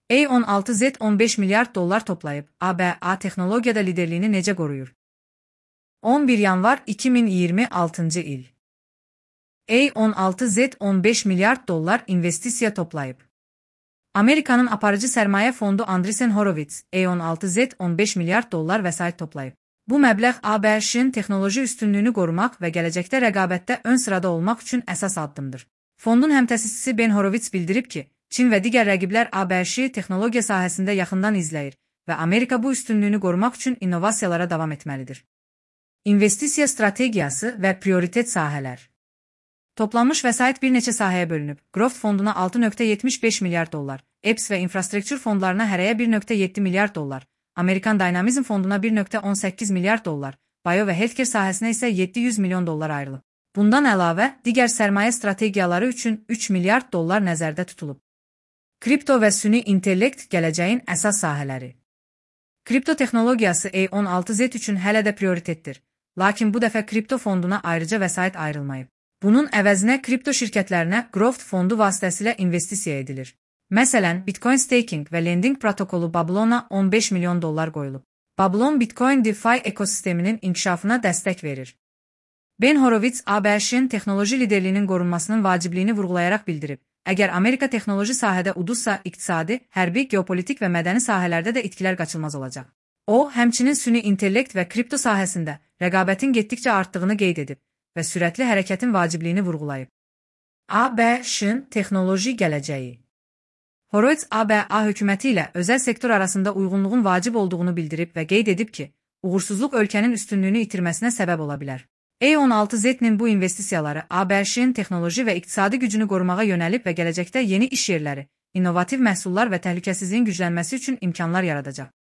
A16Z 15 milyard dollar toplayıb, ABA texnologiyada liderliyini necə qoruyur? 11 yanvar 2026 il. A16Z 15 milyard dollar investisiya toplayıb. Amerikanın aparıcı sərmayə fondu Andreessen Horowitz, A16Z 15 milyard dollar vəsait toplayıb. Bu məbləğ ABŞ-ın texnoloji üstünlüyünü qorumaq və gələcəkdə rəqabətdə ön sırada olmaq üçün əsas addımdır. Fondun həmtəsisçisi Ben Horowitz bildirib ki, Çin və digər rəqiblər ABŞ-i texnologiya sahəsində yaxından izləyir və Amerika bu üstünlüyünü qorumaq üçün innovasiyalara davam etməlidir. İnvestisiya strategiyası və prioritet sahələr. Toplanmış vəsait bir neçə sahəyə bölünüb. Growth fonduna 6,75 milyard dollar, EPS və infrastruktur fondlarına hərəyə 1,7 milyard dollar, Amerikan Dynamism fonduna 1,18 milyard dollar, bio və healthcare sahəsinə isə 700 milyon dollar ayrılıb. Bundan əlavə, digər sərmayə strategiyaları üçün 3 milyard dollar nəzərdə tutulub. Kripto və süni intellekt gələcəyin əsas sahələri. Kripto texnologiyası A16Z üçün hələ də prioritetdir, lakin bu dəfə kripto fonduna ayrıca vəsait ayrılmayıb. Bunun əvəzinə kripto şirkətlərinə Growth fondu vasitəsilə investisiya edilir. Məsələn, Bitcoin staking və lending protokolu Babylona 15 milyon dollar qoyulub. Babylon Bitcoin DeFi ekosisteminin inkişafına dəstək verir. Ben Horowitz ABŞ-ın texnoloji liderliyinin qorunmasının vacibliyini vurğulayaraq bildirib. Əgər Amerika texnoloji sahədə uduzsa, iqtisadi, hərbi, geopolitik və mədəni sahələrdə də itkilər qaçılmaz olacaq. O, həmçinin süni intellekt və kripto sahəsində rəqabətin getdikcə artdığını qeyd edib və sürətli hərəkətin vacibliyini vurğulayıb. ABŞ-ın texnoloji gələcəyi. Horowitz ABA hökuməti ilə özəl sektor arasında uyğunluğun vacib olduğunu bildirib və qeyd edib ki, uğursuzluq ölkənin üstünlüyünü itirməsinə səbəb ola bilər. A16Z-nin bu investisiyaları ABŞ-ın texnoloji və iqtisadi gücünü qorumağa yönəlib və gələcəkdə yeni iş yerləri, innovativ məhsullar və təhlükəsizliyin güclənməsi üçün imkanlar yaradacaq.